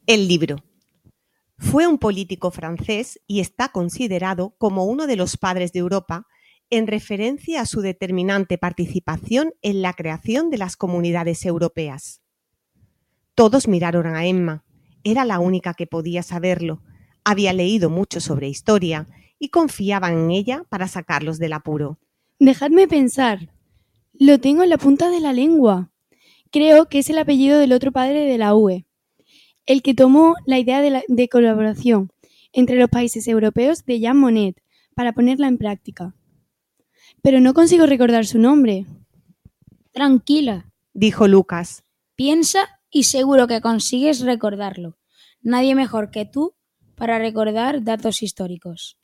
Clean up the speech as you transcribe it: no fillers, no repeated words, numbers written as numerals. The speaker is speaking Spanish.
El libro. Fue un político francés y está considerado como uno de los padres de Europa en referencia a su determinante participación en la creación de las comunidades europeas. Todos miraron a Emma. Era la única que podía saberlo. Había leído mucho sobre historia y confiaban en ella para sacarlos del apuro. Dejadme pensar. Lo tengo en la punta de la lengua. Creo que es el apellido del otro padre de la UE, el que tomó la idea de colaboración entre los países europeos de Jean Monnet para ponerla en práctica. Pero no consigo recordar su nombre. Tranquila, dijo Lucas. Piensa y seguro que consigues recordarlo. Nadie mejor que tú para recordar datos históricos.